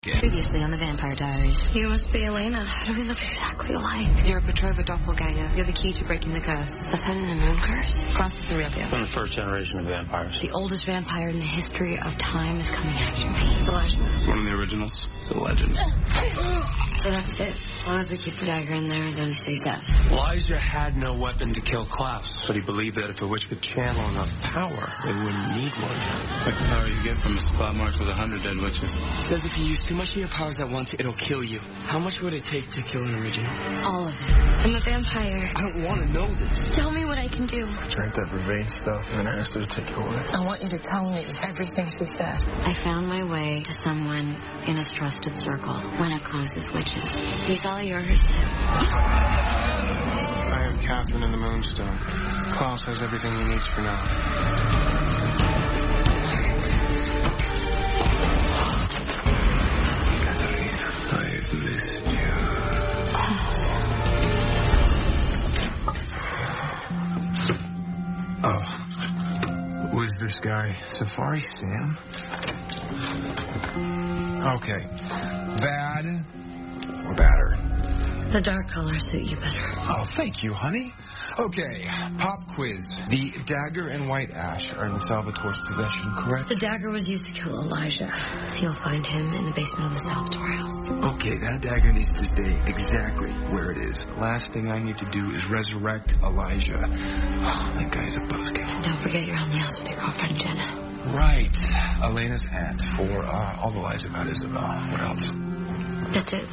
Previously on the Vampire Diaries. You must be Elena. How do we look exactly alike? You're a Petrova doppelganger. You're the key to breaking the curse. The sun and the moon curse? Klaus is the real deal. I'm the first generation of vampires. The oldest vampire in the history of time is coming after me. Elijah. One of the originals. The legend. So that's it. As long as we keep the dagger in there, then he stays dead. Elijah had no weapon to kill Klaus, but he believed that if a witch could channel enough power, they wouldn't need one. Like the power you get from a spot marked with 100 dead witches. It says if you use too much of your powers at once, it'll kill you. How much would it take to kill an original? All of it. I'm a vampire. I don't want to know this. Tell me what I can do. Drank that vervain stuff and then asked her to take you away. I want you to tell me everything she said. I found my way to someone in his trusted circle. One of Klaus's witches. He's all yours. I have Catherine in the Moonstone. Klaus has everything he needs for now. I've missed you. Oh. Who is this guy? Safari Sam? Okay. Bad or badder? The dark colors suit you better. Oh, thank you, honey. Okay, pop quiz. The dagger and white ash are in Salvatore's possession, correct? The dagger was used to kill Elijah. You'll find him in the basement of the Salvatore house. Okay, that dagger needs to stay exactly where it is. The last thing I need to do is resurrect Elijah. Oh, that guy's a buzzkill. And don't forget you're on the house with your girlfriend, Jenna. Right. Elena's aunt for all the lies about Isabel. What else? That's it.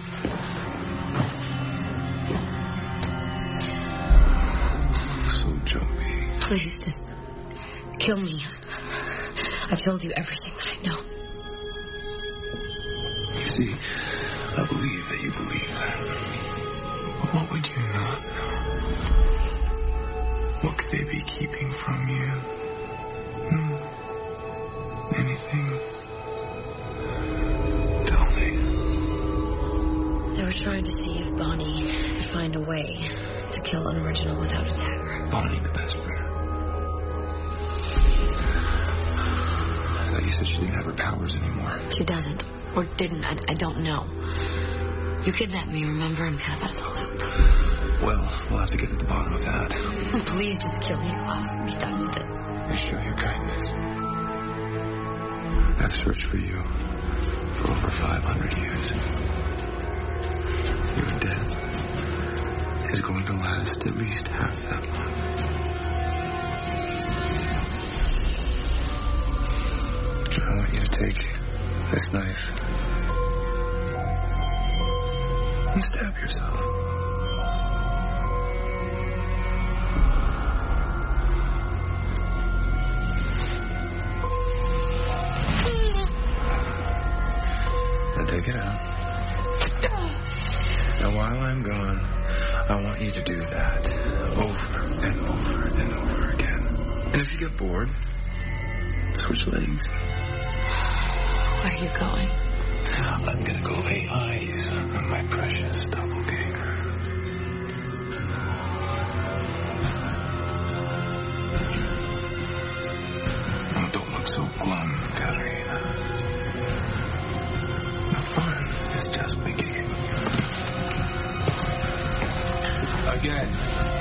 So jumpy. Please, just kill me. I've told you everything that I know. You see, I believe that you believe that. But what would you not know? What could they be keeping from you? Anything? Tell me. They were trying to see if Bonnie could find a way to kill an original without a dagger. Bonnie, the best friend. I thought you said she didn't have her powers anymore. She doesn't. Or didn't. I don't know. You kidnapped me, remember, and cut out of the loop. Well, we'll have to get to the bottom of that. Please just kill me, Klaus, and be done with it. I show you kindness. I've searched for you for over 500 years. Your death is going to last at least half that long. I want you to take this knife and stab yourself. Now take it out. Now while I'm gone, I want you to do that over and over and over again. And if you get bored, switch legs. Where are you going? I'm gonna go lay eyes on my precious doppelganger. Oh, don't look so glum, Katerina. The fun is just beginning. Again.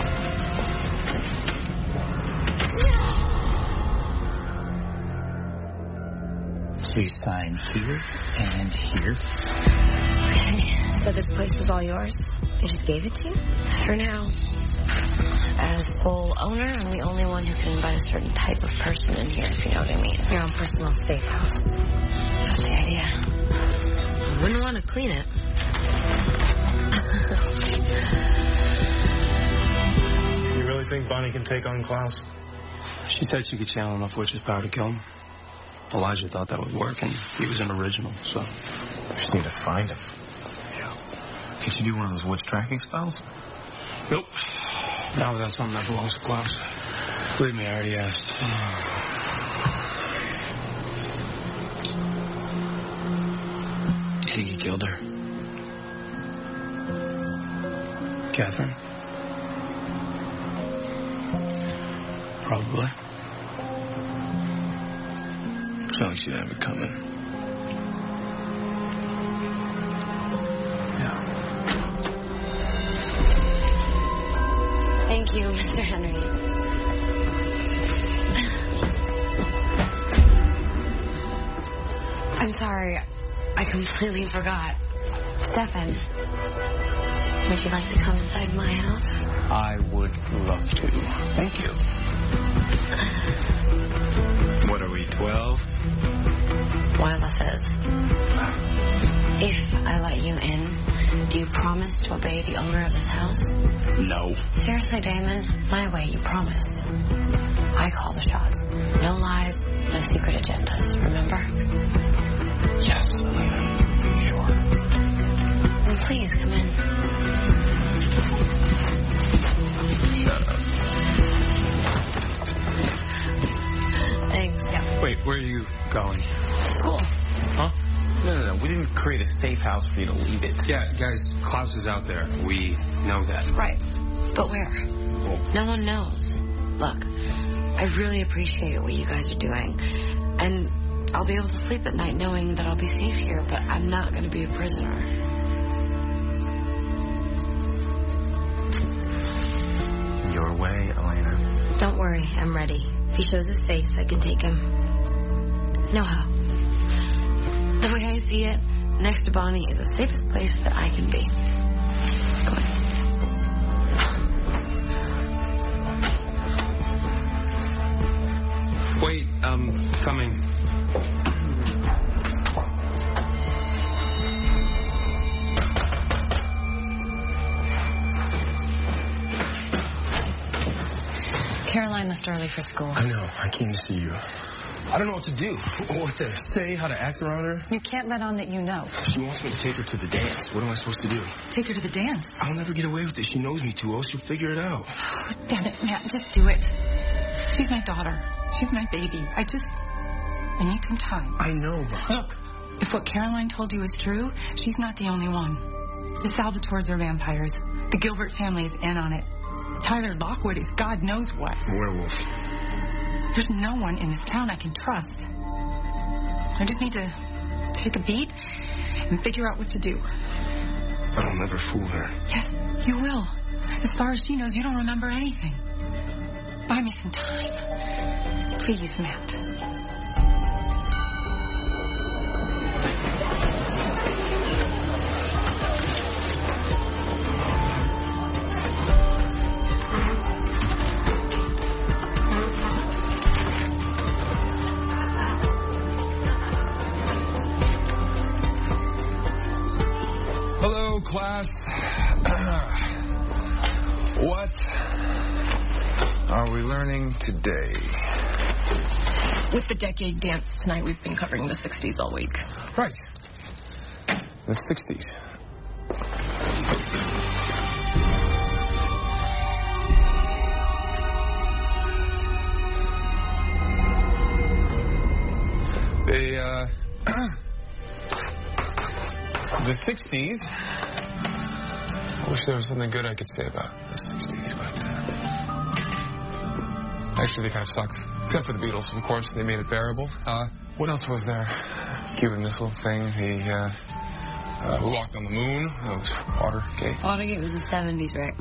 Please sign here and here. Okay, so this place is all yours? I just gave it to you? For now. As sole owner, I'm the only one who can invite a certain type of person in here, if you know what I mean. Your own personal safe house. That's the idea. I wouldn't want to clean it. You really think Bonnie can take on Klaus? She said she could channel enough witch's power to kill him. Elijah thought that would work, and he was an original, so... We just need to find him. Yeah. Can she do one of those witch tracking spells? Nope. Not without something that belongs to Klaus. Believe me, I already asked. You think he killed her? Catherine? Probably. It's not like she'd have it coming. Mr. Henry. I'm sorry. I completely forgot. Stefan, would you like to come inside my house? I would love to. Thank you. What are we, 12? One of us is. If I let you in, do you promise to obey the owner of this house? No. Seriously, Damon, my way, you promised. I call the shots. No lies, no secret agendas, remember? Yes, Elena. Sure. And please, come in. Shut up. Thanks, yeah. Wait, where are you going? School. Huh? No. We didn't create a safe house for you to leave it. Yeah, guys, Klaus is out there. We know that. Right. But where? No one knows. Look, I really appreciate what you guys are doing. And I'll be able to sleep at night knowing that I'll be safe here, but I'm not going to be a prisoner. Your way, Elena. Don't worry, I'm ready. If he shows his face, I can take him. No how. The way I see it, next to Bonnie is the safest place that I can be. Go on. Wait, coming. Caroline left early for school. I know. I came to see you. I don't know what to do. What to say, how to act around her. You can't let on that you know. She wants me to take her to the dance. What am I supposed to do? Take her to the dance. I'll never get away with it. She knows me too well. She'll figure it out. Oh, damn it, Matt. Just do it. She's my daughter. She's my baby. I need some time. I know, but... Look, if what Caroline told you is true, she's not the only one. The Salvatores are vampires. The Gilbert family is in on it. Tyler Lockwood is God knows what. Werewolf. There's no one in this town I can trust. I just need to take a beat and figure out what to do. I'll never fool her. Yes, you will. As far as she knows, you don't remember anything. Buy me some time. Please, Matt. Hello, class. What are we learning today? With the decade dance tonight, we've been covering the 60s all week. Right. The 60s. The 60s. I wish there was something good I could say about the 60s, but actually they kind of sucked. Except for the Beatles, of course. They made it bearable. What else was there? Cuban Missile thing. We walked on the moon. That was Watergate. Watergate was the 70s, Rick.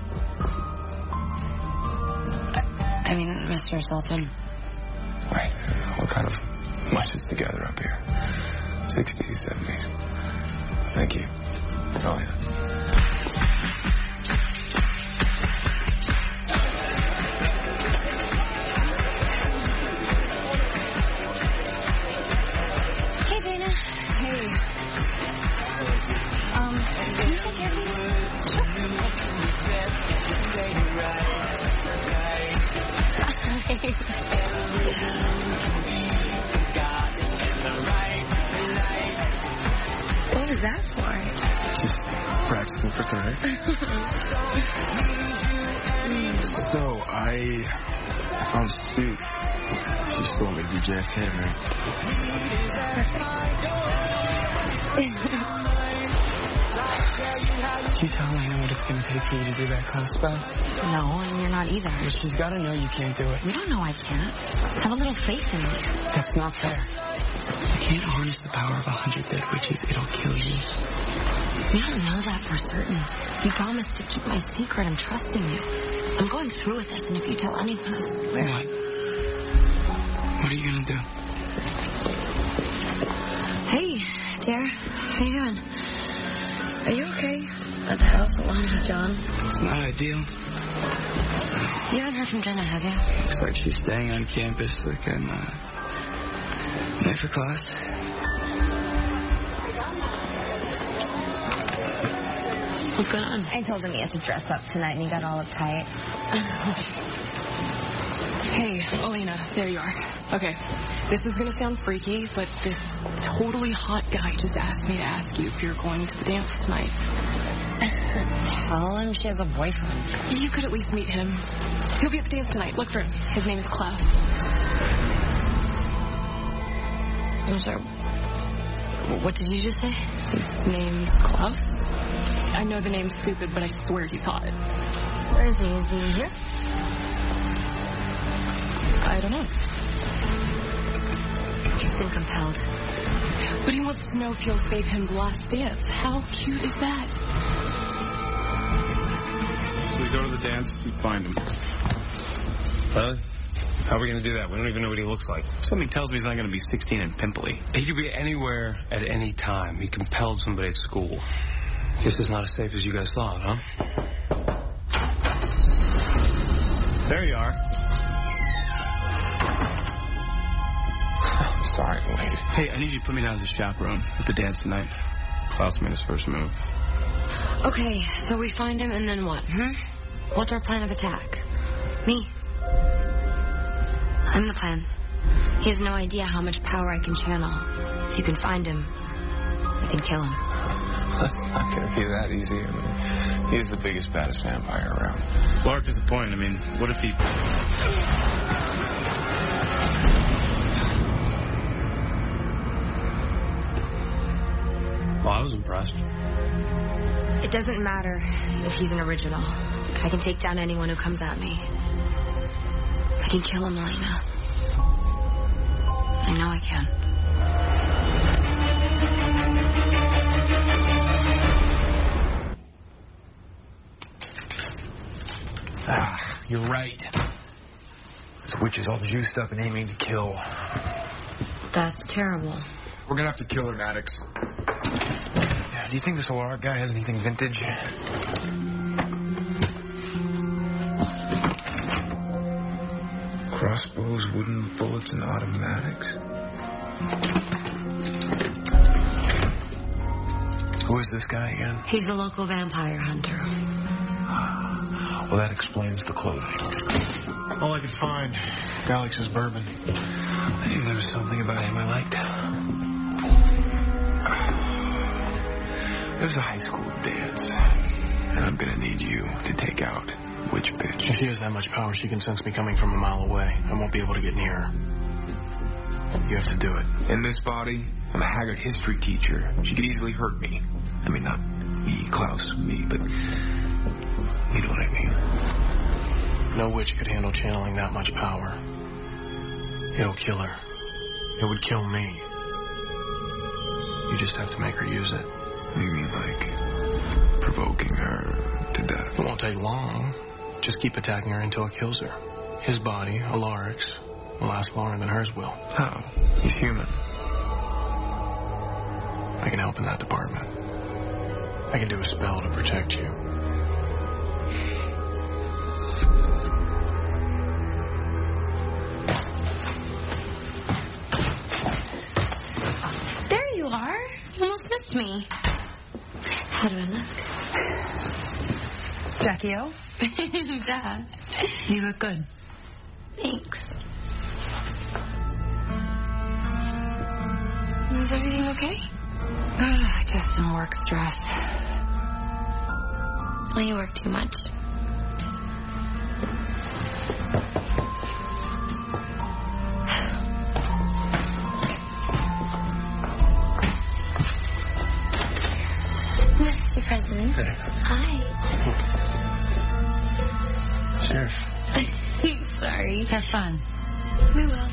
I mean, Mr. Sultan. Right. What kind of mushes together up here? 60s, 70s. Thank you. Oh, yeah. Hey, Dana. Hey. Can you take care of these? What was that for? Just practicing for tonight. So, I found a suit. She stole me to be JFK tonight. Can you tell Elena what it's going to take for you to do that class spell? No, and you're not either. Well, she's got to know you can't do it. You don't know I can't. Have a little faith in me. That's not fair. You can't harness the power of 100 dead witches. It'll kill you. You don't know that for certain. You promised to keep my secret. I'm trusting you. I'm going through with this, and if you tell anyone, I swear. What are you gonna do? Hey, dear. How you doing? Are you okay? At the house alone with John? It's not ideal. You haven't heard from Jenna, have you? Looks like she's staying on campus, like I'm late for class. What's going on? I told him he had to dress up tonight, and he got all uptight. Hey, Elena, there you are. Okay, this is gonna sound freaky, but this totally hot guy just asked me to ask you if you're going to the dance tonight. Tell him she has a boyfriend. You could at least meet him. He'll be at the dance tonight. Look for him. His name is Klaus. I'm sorry. What did you just say? His name's Klaus. I know the name's stupid, but I swear he's hot. Where is he? Is he here? I don't know. He's been compelled. But he wants to know if you'll save him the last dance. How cute is that? So we go to the dance and find him. Really? How are we going to do that? We don't even know what he looks like. Something tells me he's not going to be 16 and pimply. He could be anywhere at any time. He compelled somebody at school. This is not as safe as you guys thought, huh? There you are. Sorry, Wade. Hey, I need you to put me down as a chaperone at the dance tonight. Klaus made his first move. Okay, so we find him, and then what, What's our plan of attack? Me. I'm the plan. He has no idea how much power I can channel. If you can find him, I can kill him. That's not going to be that easy. I mean, he's the biggest, baddest vampire around. Lark is the point. I mean, what if he... Well, I was impressed. It doesn't matter if he's an original. I can take down anyone who comes at me. I can kill him, Elena. I know I can. You're right. The witch is all juiced up and aiming to kill. That's terrible. We're going to have to kill her, Maddox. Yeah, do you think this Lark guy has anything vintage? Crossbows, wooden bullets, and automatics. Who is this guy again? He's a local vampire hunter. Well, that explains the clothing. All I could find, Alex's bourbon. I knew there was something about him I liked. There's a high school dance, and I'm gonna need you to take out Witch Bitch. If she has that much power, she can sense me coming from a mile away. I won't be able to get near her. You have to do it. In this body, I'm a haggard history teacher. She could easily hurt me. I mean, not me, Klaus, me, but you know what I mean. No witch could handle channeling that much power. It'll kill her. It would kill me. You just have to make her use it. You mean like provoking her to death? It won't take long. Just keep attacking her until it kills her. His body, Alaric's, will last longer than hers will. How? He's human. I can help in that department. I can do a spell to protect you. There you are. You almost missed me. How do I look? Jackie O? Dad. You look good. Thanks. Is everything okay? Just some work stress. Well, you work too much. Mr. President. Hey. Hi. Sheriff. Sorry. Have fun. We will.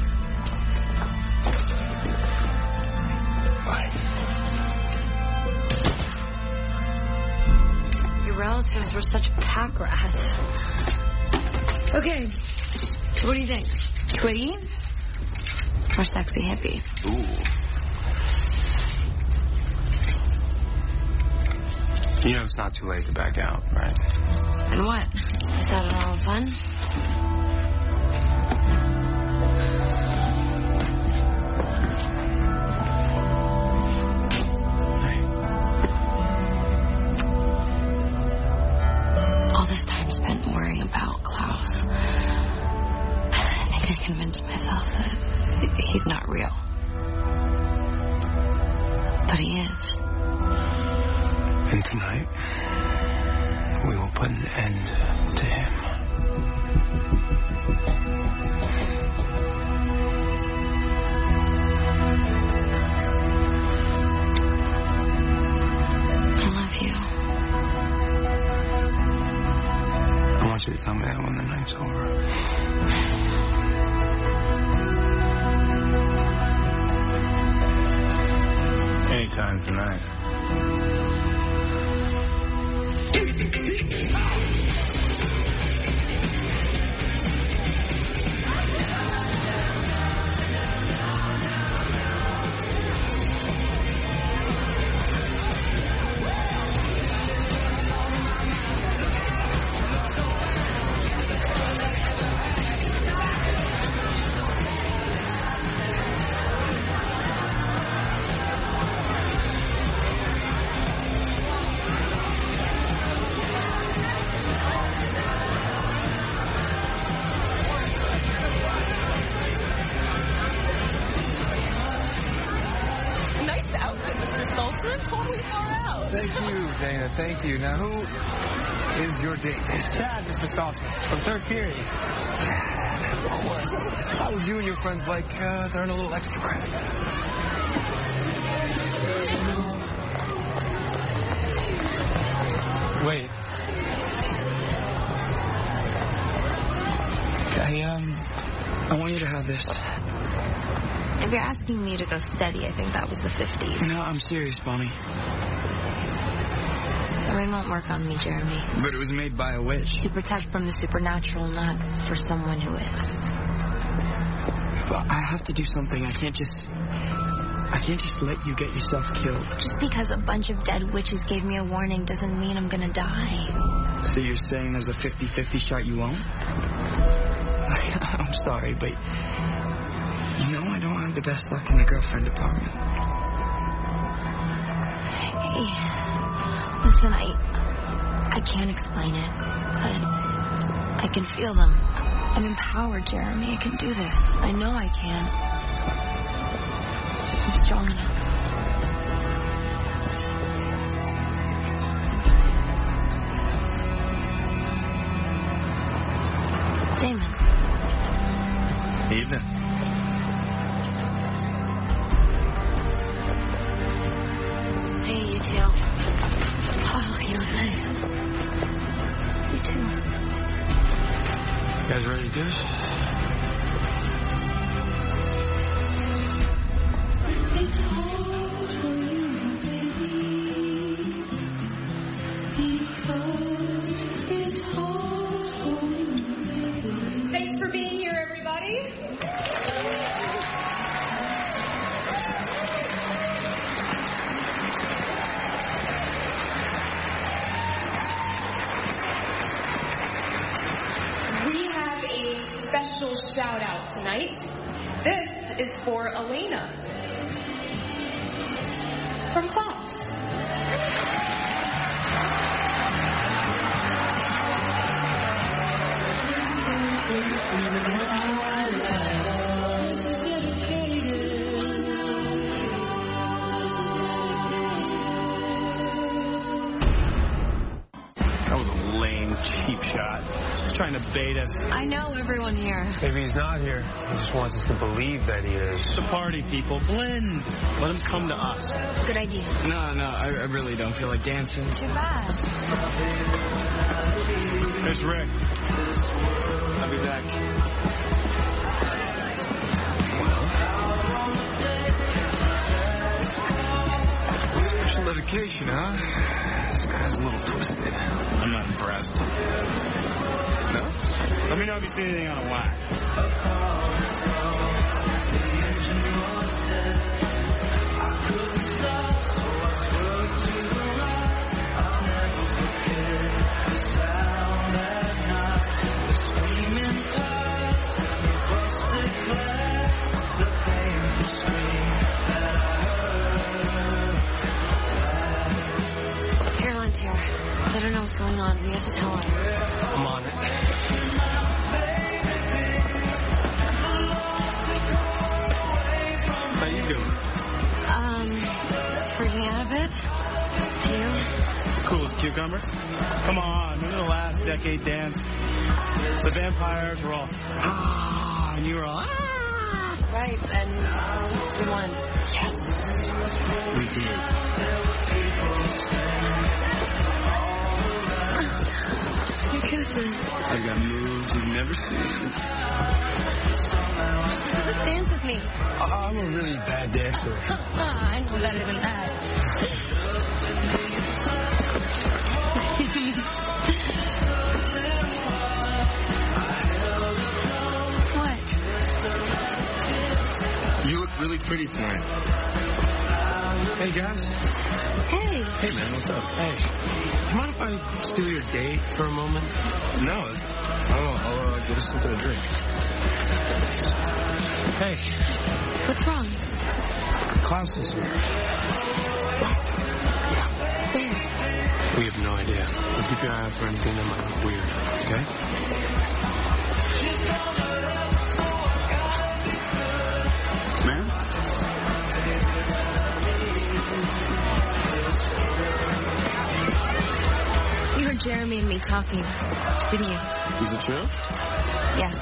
Bye. Your relatives were such pack rats. Okay, what do you think? Twiggy or sexy hippie? Ooh. You know it's not too late to back out, right? And what? Is that all fun? All this time spent worrying about Klaus. I think I convinced myself that he's not real. But he is. And tonight, we will put an end to him. I love you. I want you to tell me that when the night's over. Anytime tonight. Thank you. Now, who is your date? Chad, Mr. Salton, from third period. Of course. How would you and your friends like to earn a little extra credit? Wait. I want you to have this. If you're asking me to go steady, I think that was the 50s. No, I'm serious, Bonnie. The ring won't work on me, Jeremy. But it was made by a witch. To protect from the supernatural, not for someone who is. But I have to do something. I can't just let you get yourself killed. Just because a bunch of dead witches gave me a warning doesn't mean I'm gonna die. So you're saying there's a 50-50 shot you won't? I'm sorry, but you know I don't have the best luck in the girlfriend department. Hey, listen, I can't explain it, but I can feel them. I'm empowered, Jeremy. I can do this. I know I can. I'm strong enough. Damon. Evening. Hey, you two. Oh, you look nice. You too. You guys ready to do this? Thanks for being here, everybody. We have a special shout out tonight. This is for Elena from Klaus. That was a lame, cheap shot. Just trying to bait us. I know everyone here. Maybe he's not here. He just wants us to believe that he is. It's a party, people. Blend. Let him come to us. Good idea. No, I really don't feel like dancing. Too bad. There's Rick. I'll be back. Special dedication, huh? This guy's a little twisted. I'm not impressed. No? Let me know if you see anything out of whack. Caroline's here. Let her know what's going on. We have to tell her. I'm on it. How you doing? Freaking out a bit. You? Cool as cucumbers. Come on, remember the last decade dance? The vampires were all, and you were all, Right, and we won. Yes, we did. You're kidding. I got moves you've never seen. Just dance with me. I'm a really bad dancer. I know better than that. What? You look really pretty tonight. Hey, guys. Hey. Hey, man, what's up? Hey. Do you mind if I steal your date for a moment? No, I don't know. I'll get us something to drink. Hey. What's wrong? Klaus is here. Where? We have no idea. We'll keep your eye out for anything that might look weird, okay? Man? You heard Jeremy and me talking, didn't you? Is it true? Yes.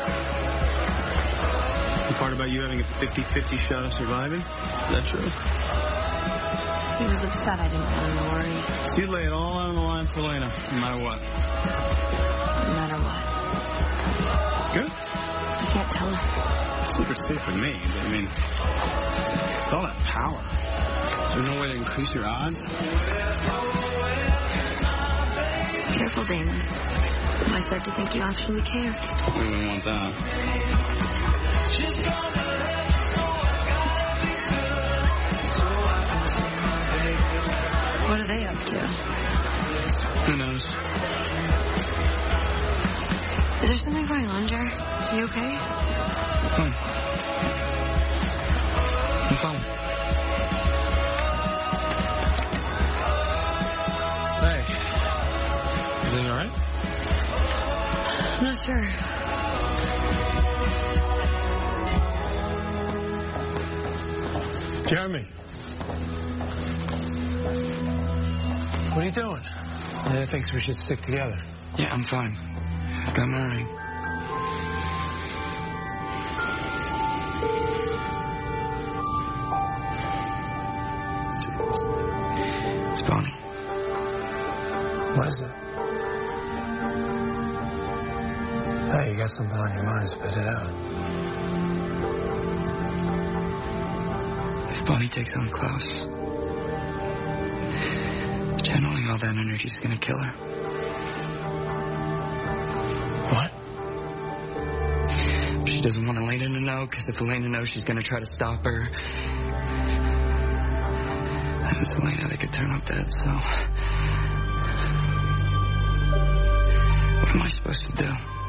The part about you having a 50-50 shot of surviving? Is that true? He was upset I didn't want him to worry. So you lay it all on the line for Lena, no matter what. No matter what. Good. I can't tell her. Secret's safe with me, but I mean, with all that power, is there no way to increase your odds? Careful, Damon. I might start to think you actually care. We wouldn't want that. What are they up to? Who knows? Is there something going on, Jer? Are you okay? Fine. I'm fine. Hey. Everything all right? I'm not sure. Jeremy. What are you doing? Lena thinks we should stick together. Yeah, I'm fine. Got my ring. It's Bonnie. What is it? Hey, you got something on your mind, spit it out. If Bonnie takes on Klaus, channeling all that energy is gonna kill her. What? She doesn't want Elena to know, because if Elena knows, she's gonna try to stop her. And it's Elena that could turn up dead, so... What am I supposed to do?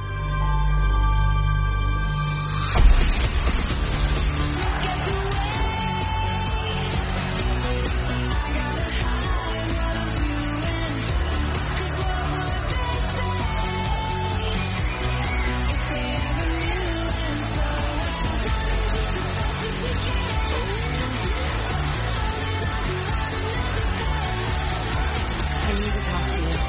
I need to talk to you.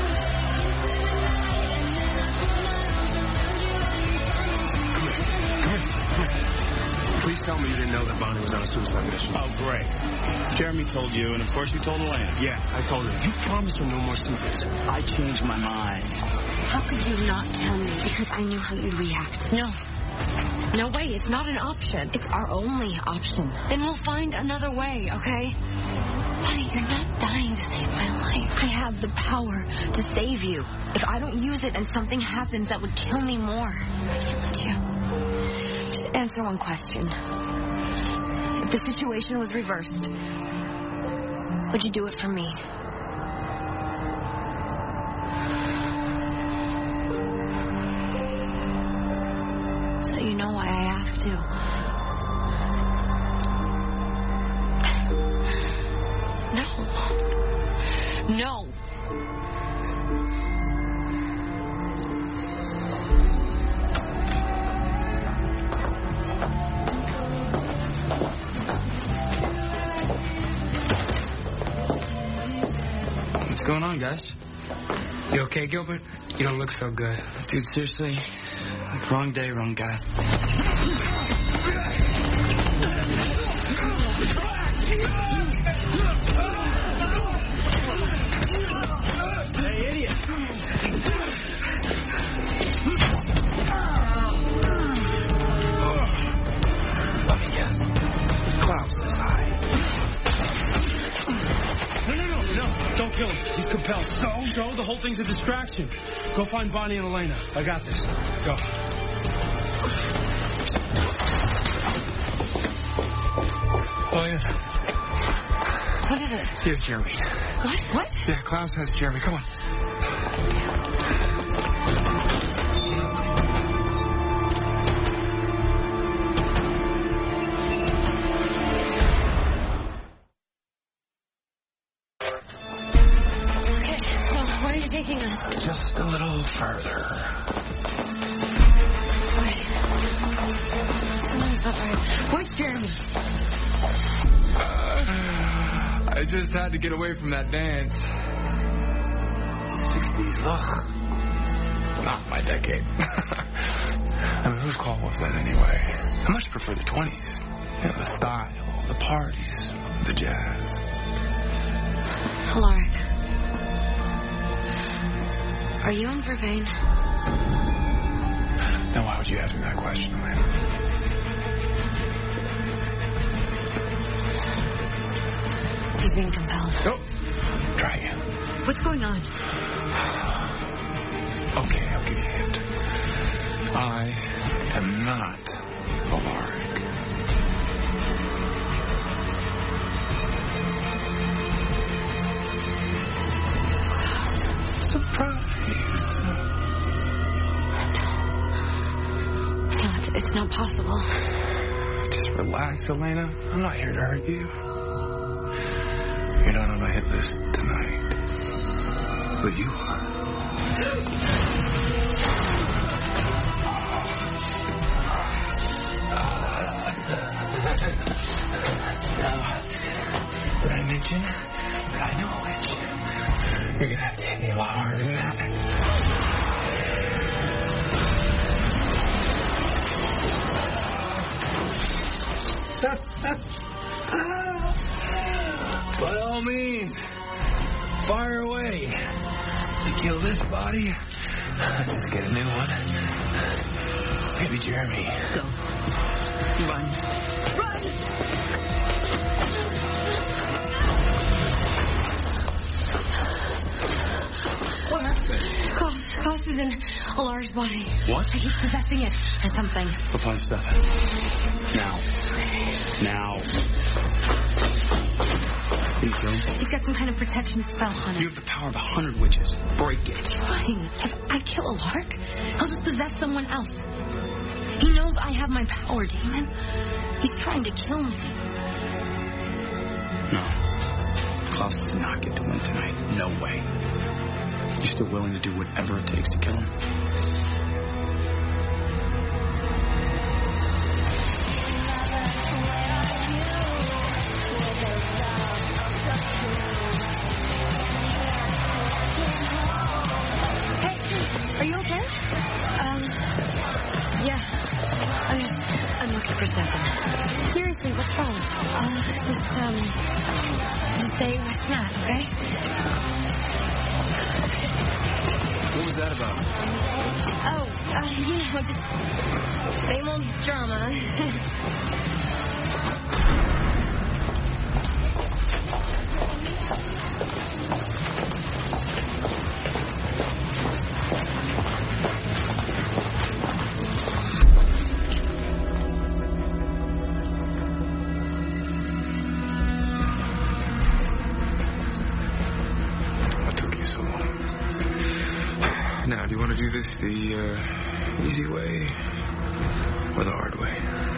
Please tell me you didn't know that Bonnie was on a suicide mission. Oh, great. Jeremy told you, and of course you told Elena. Yeah, I told her. You promised her no more secrets. I changed my mind. How could you not tell me? Because I knew how you'd react. No. No way. It's not an option. It's our only option. Then we'll find another way, okay? Honey, you're not dying to save my life. I have have the power to save you. If I don't use it and something happens, that would kill me more. I can't let you. Just answer one question. If the situation was reversed, would you do it for me? So you know why I have to. No. What's going on, guys? You okay, Gilbert? You don't look so good. Dude, seriously? Like, wrong day, wrong guy. Hey, idiot! Let me guess. Klaus is high. No. Don't kill him. He's compelled. So, the whole thing's a distraction. Go find Bonnie and Elena. I got this. Go. Oh, yeah. What is it? Here's Jeremy. What? Yeah, Klaus has Jeremy. Come on. Okay, so where are you taking us? Just a little further. Wait. Something's not right. Where's Jeremy? I just had to get away from that dance. 60s, ugh. Not my decade. I mean, whose call was that anyway? I much prefer the 20s. You know, the style, the parties, the jazz. Alaric. Are you in Vervain? Now, why would you ask me that question, Elena? He's being compelled. Oh, try again. What's going on? Okay, I'll give you a hint. I am not Alaric. Surprise. No, it's not possible. Just relax, Elena. I'm not here to hurt you. You're not on my hit list tonight. But you are. Did I mention that I know a witch? You're gonna have to hit me a lot harder than that. By all means, fire away. To kill this body, let's get a new one. Maybe Jeremy. Go. Run. Run! What happened? Klaus is in Alaric's body. What? He's possessing it or something. Go find stuff. Now. Can you kill him? He's got some kind of protection spell on You it. have the power of 100 witches. Break it. Fine. If I kill Alaric, he'll just possess someone else. He knows I have my power, Damon. He's trying to kill me. No. Klaus does not get to win tonight. No way. You're still willing to do whatever it takes to kill him? Are you okay? Yeah. I'm looking for something. Seriously, what's wrong? Just stay with Snap, okay? What was that about? Oh, just same old drama. Now, do you want to do this the easy way or the hard way?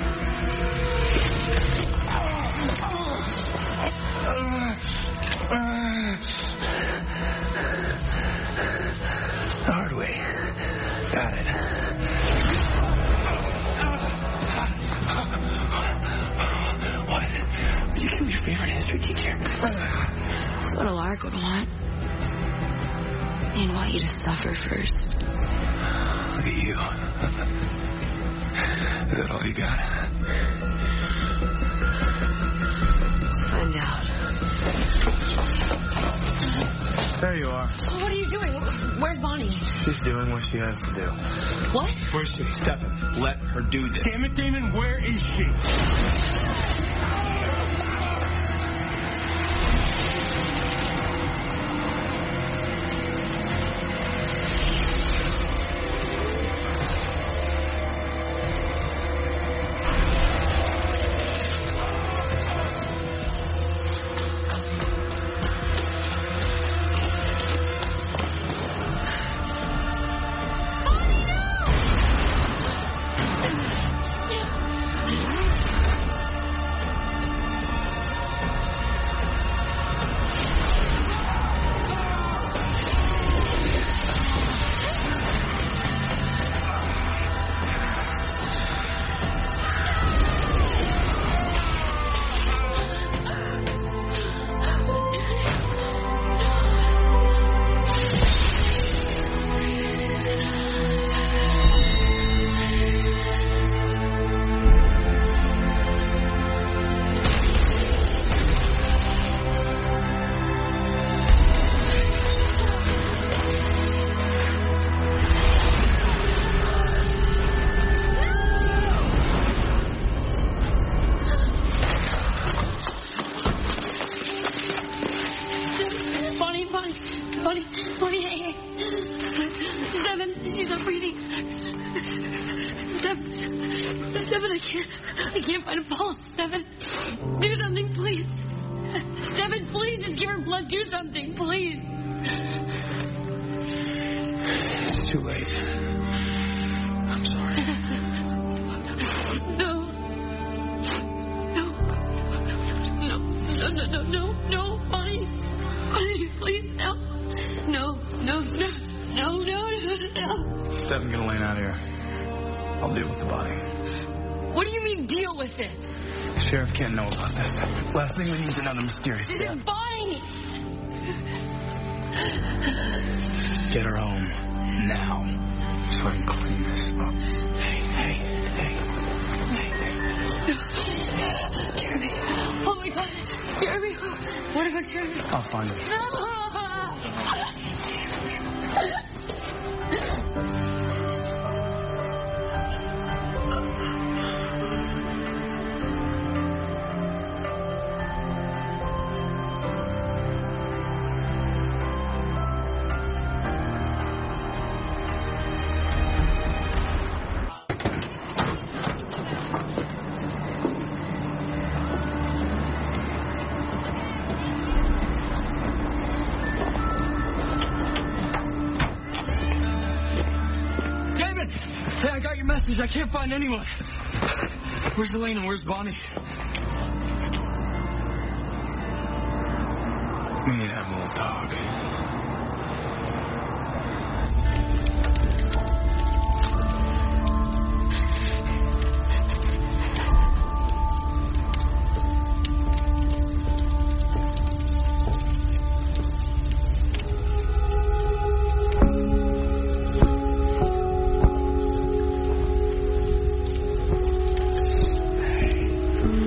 The hard way. Got it. What? Would you kill your favorite history teacher? That's what a lark would want. He'd want you to suffer first. Look at you. Is that all you got? Let's find out. There you are. What are you doing? Where's Bonnie? She's doing what she has to do. What? Where's she? Stefan, let her do this. Damn it, Damon, where is she? Bonnie, hey. Stefan, she's not breathing. Stefan, I can't find a pulse. Stefan, do something, please. Stefan, please, just give her blood. Do something, please. It's too late. I'm sorry. No, Bonnie. Bonnie, please, no. No. Stefan, get Elaine out of here. I'll deal with the body. What do you mean, deal with it? The sheriff can't know about this. Last thing we need is another mysterious This death. is Bonnie. Get her home now, so I can clean this up. Hey. Jeremy. Oh my God. Jeremy. What about Jeremy? I'll find him. No. Hey, I got your message. I can't find anyone. Where's Elaine and where's Bonnie? We need to have a little talk.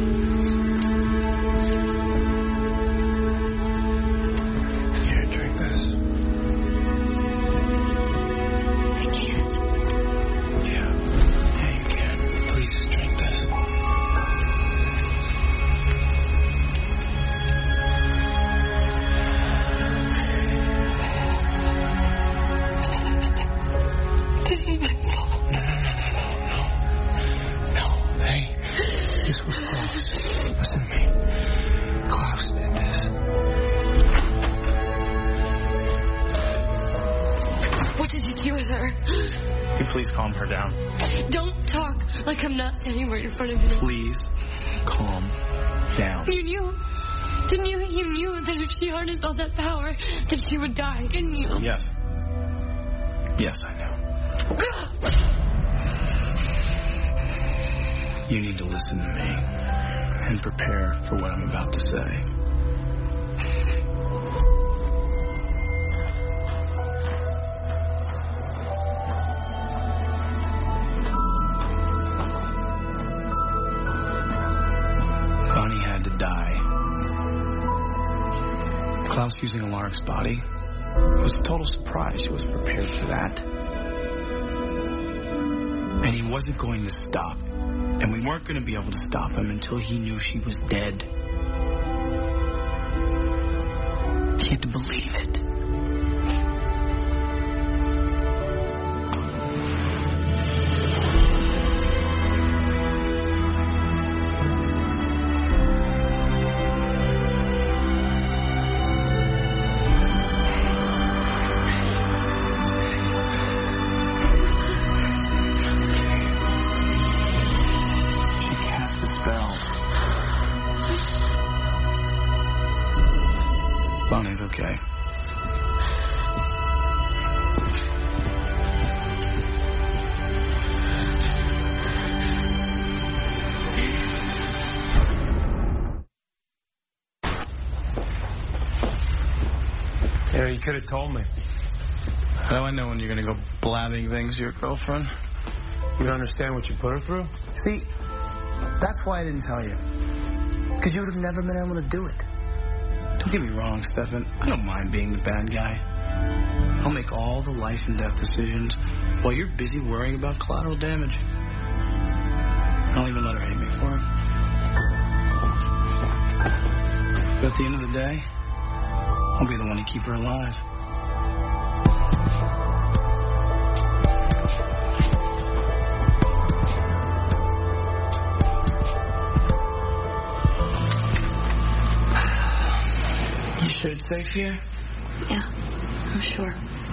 Here, drink this. What did you do with her? Can you please calm her down? Don't talk like I'm not standing right in front of you. Please calm down. You knew. Didn't you? You knew that if she harnessed all that power, that she would die, didn't you? Yes. Yes, I know. You need to listen to me and prepare for what I'm about to say. Bonnie had to die. Klaus using Alaric's body was a total surprise. She wasn't prepared for that. And he wasn't going to stop. And we weren't going to be able to stop him until he knew she was dead. He had to believe it. Bonnie's okay. Yeah, you could have told me. How do I know when you're going to go blabbing things to your girlfriend? You don't understand what you put her through? See, that's why I didn't tell you. Because you would have never been able to do it. Don't get me wrong, Stefan. I don't mind being the bad guy. I'll make all the life and death decisions while you're busy worrying about collateral damage. I'll even let her hate me for it. But at the end of the day, I'll be the one to keep her alive. You sure it's safe here? Yeah, I'm sure.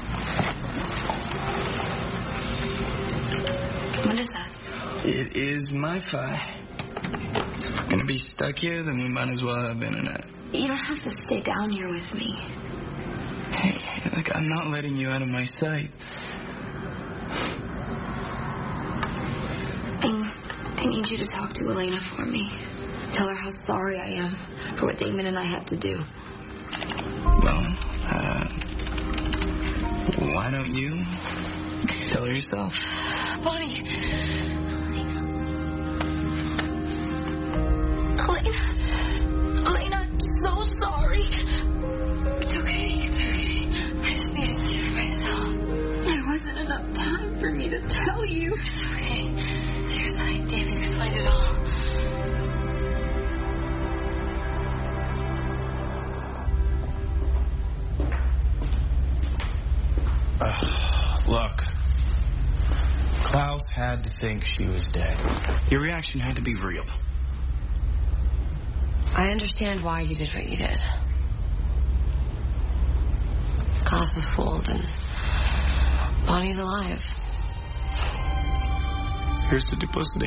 What is that? It is MiFi. If we're gonna be stuck here, then we might as well have internet. You don't have to stay down here with me. Hey, look, I'm not letting you out of my sight. I need you to talk to Elena for me. Tell her how sorry I am for what Damon and I had to do. Well, why don't you tell her yourself? Bonnie. Elena, I'm so sorry. It's okay. I just need to see for myself. There wasn't enough time for me to tell you. It's okay. Seriously, David explained it all. Look, Klaus had to think she was dead. Your reaction had to be real. I understand why you did what you did. Klaus was fooled and Bonnie's alive. Here's to duplicity.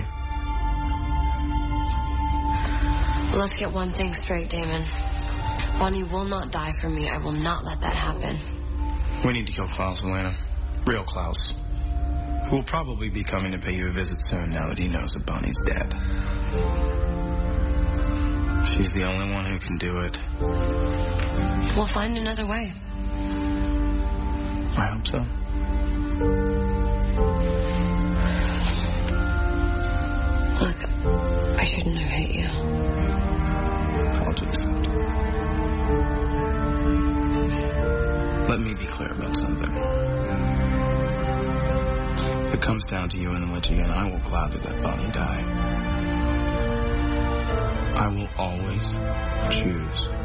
Let's get one thing straight, Damon. Bonnie will not die for me. I will not let that happen. We need to kill Klaus, Elena. Real Klaus. Who will probably be coming to pay you a visit soon now that he knows that Bonnie's dead. She's the only one who can do it. We'll find another way. I hope so. Look, I shouldn't have hit you. I'll do this. Let me be clear about something. If it comes down to you and the Michigan, I will gladly let Bonnie die. I will always choose